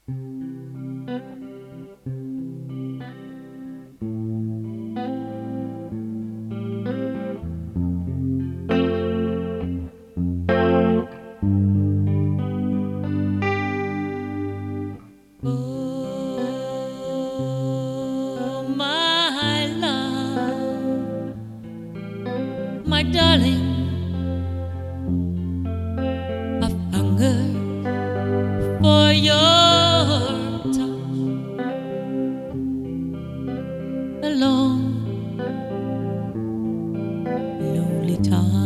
Oh, my love, my darling, I've hungered for your touch a long, lonely time.